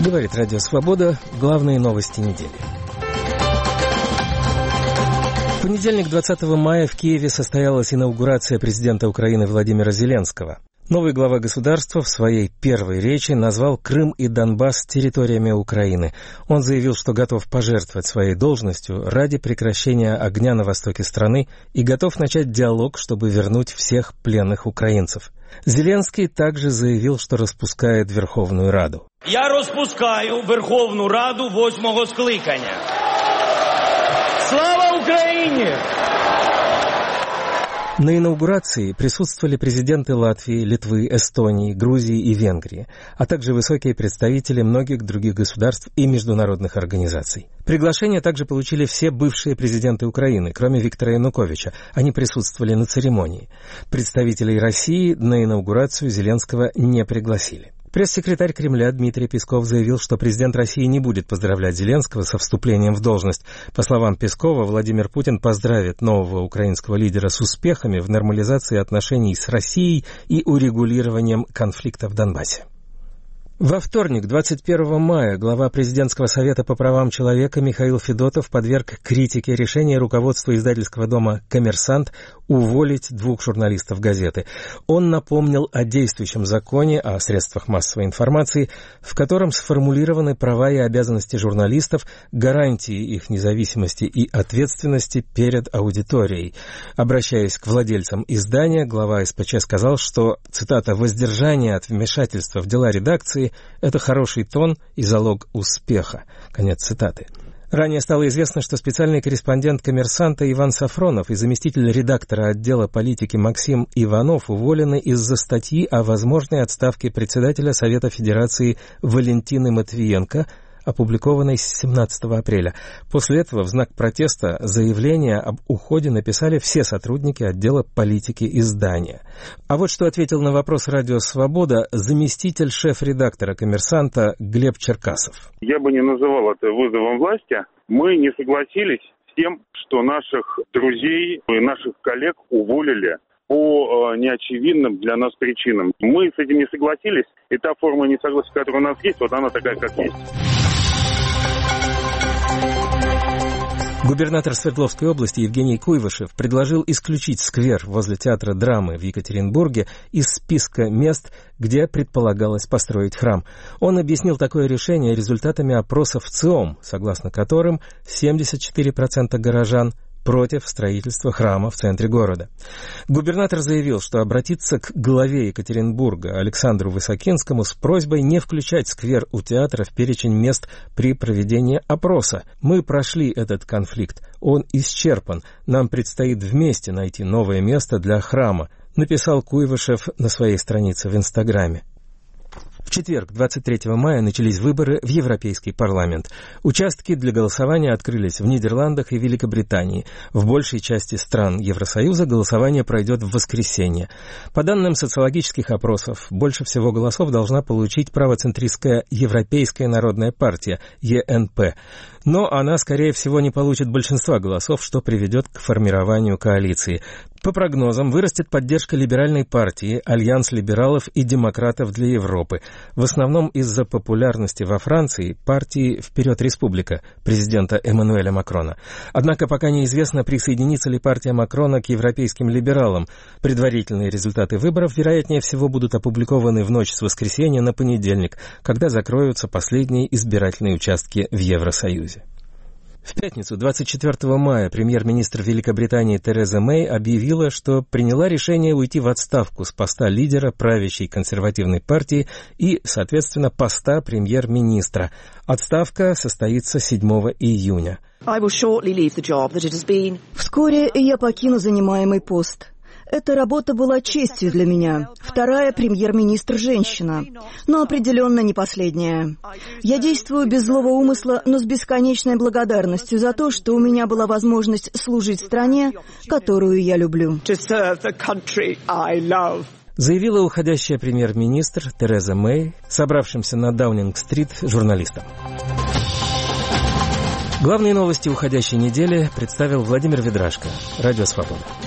Говорит Радио Свобода. Главные новости недели. В понедельник, 20 мая, в Киеве состоялась инаугурация президента Украины Владимира Зеленского. Новый глава государства в своей первой речи назвал Крым и Донбасс территориями Украины. Он заявил, что готов пожертвовать своей должностью ради прекращения огня на востоке страны и готов начать диалог, чтобы вернуть всех пленных украинцев. Зеленский также заявил, что распускает Верховную Раду. Я распускаю Верховную Раду 8-го скликання. Слава Украине! На инаугурации присутствовали президенты Латвии, Литвы, Эстонии, Грузии и Венгрии, а также высокие представители многих других государств и международных организаций. Приглашение также получили все бывшие президенты Украины, кроме Виктора Януковича. Они присутствовали на церемонии. Представителей России на инаугурацию Зеленского не пригласили. Пресс-секретарь Кремля Дмитрий Песков заявил, что президент России не будет поздравлять Зеленского со вступлением в должность. По словам Пескова, Владимир Путин поздравит нового украинского лидера с успехами в нормализации отношений с Россией и урегулированием конфликта в Донбассе. Во вторник, 21 мая, глава Президентского совета по правам человека Михаил Федотов подверг критике решения руководства издательского дома «Коммерсант» уволить 2 журналистов газеты. Он напомнил о действующем законе о средствах массовой информации, в котором сформулированы права и обязанности журналистов, гарантии их независимости и ответственности перед аудиторией. Обращаясь к владельцам издания, глава СПЧ сказал, что, цитата, «воздержание от вмешательства в дела редакции – это хороший тон и залог успеха». Конец цитаты. Ранее стало известно, что специальный корреспондент «Коммерсанта» Иван Сафронов и заместитель редактора отдела политики Максим Иванов уволены из-за статьи о возможной отставке председателя Совета Федерации Валентины Матвиенко, опубликованной 17 апреля. После этого в знак протеста заявление об уходе написали все сотрудники отдела политики издания. А вот что ответил на вопрос «Радио Свобода» заместитель шеф-редактора «Коммерсанта» Глеб Черкасов. Я бы не называл это вызовом власти. Мы не согласились с тем, что наших друзей и наших коллег уволили по неочевидным для нас причинам. Мы с этим не согласились, и та форма несогласия, которая у нас есть, вот она такая, как есть. Губернатор Свердловской области Евгений Куйвашев предложил исключить сквер возле театра драмы в Екатеринбурге из списка мест, где предполагалось построить храм. Он объяснил такое решение результатами опросов ЦИОМ, согласно которым 74% горожан против строительства храма в центре города. Губернатор заявил, что обратится к главе Екатеринбурга Александру Высокинскому с просьбой не включать сквер у театра в перечень мест при проведении опроса. Мы прошли этот конфликт, он исчерпан, нам предстоит вместе найти новое место для храма, написал Куйвашев на своей странице в Инстаграме. В четверг, 23 мая, начались выборы в Европейский парламент. Участки для голосования открылись в Нидерландах и Великобритании. В большей части стран Евросоюза голосование пройдет в воскресенье. По данным социологических опросов, больше всего голосов должна получить правоцентристская Европейская народная партия, ЕНП. Но она, скорее всего, не получит большинства голосов, что приведет к формированию коалиции. По прогнозам, вырастет поддержка либеральной партии, Альянс либералов и демократов для Европы. В основном из-за популярности во Франции партии «Вперед, Республика» президента Эммануэля Макрона. Однако пока неизвестно, присоединится ли партия Макрона к европейским либералам. Предварительные результаты выборов, вероятнее всего, будут опубликованы в ночь с воскресенья на понедельник, когда закроются последние избирательные участки в Евросоюзе. В пятницу, 24 мая, премьер-министр Великобритании Тереза Мэй объявила, что приняла решение уйти в отставку с поста лидера правящей консервативной партии и, соответственно, поста премьер-министра. Отставка состоится 7 июня. Вскоре я покину занимаемый пост. Эта работа была честью для меня. Вторая премьер-министр женщина, но определенно не последняя. Я действую без злого умысла, но с бесконечной благодарностью за то, что у меня была возможность служить стране, которую я люблю. Заявила уходящая премьер-министр Тереза Мэй, собравшимся на Даунинг-стрит журналистам. Главные новости уходящей недели представил Владимир Ведрашко. Радио Свобода.